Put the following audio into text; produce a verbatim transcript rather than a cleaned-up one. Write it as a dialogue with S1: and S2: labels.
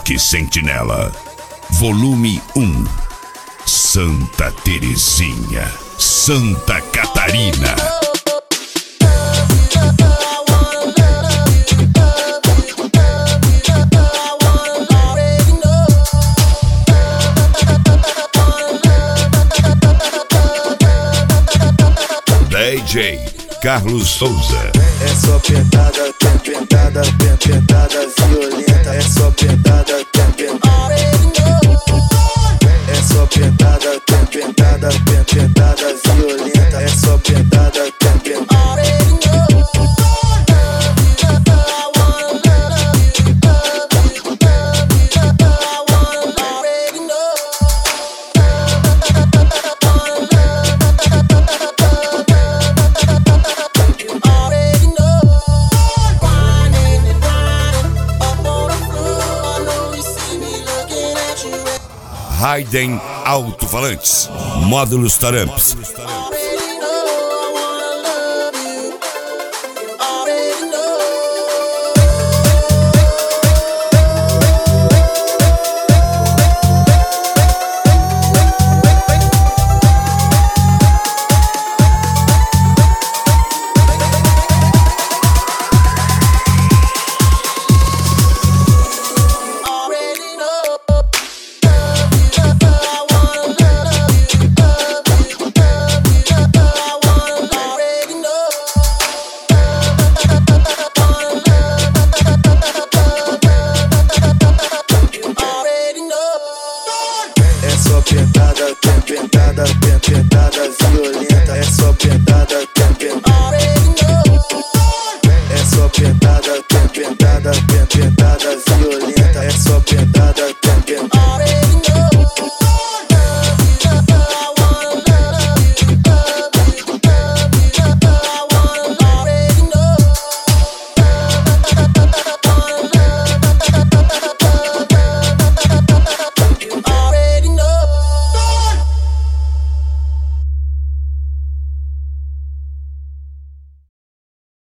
S1: Rock Sentinela, volume um. Santa Terezinha, Santa Catarina. D J Carlos Souza.
S2: É só pentada, tem pentada, tem pentada violenta. É só pentada, tem pentada. É só pentada, tem pentada, tem pentada violenta. É só pentada, tem pentada.
S1: Raiden Alto-Falantes, módulos Taramps,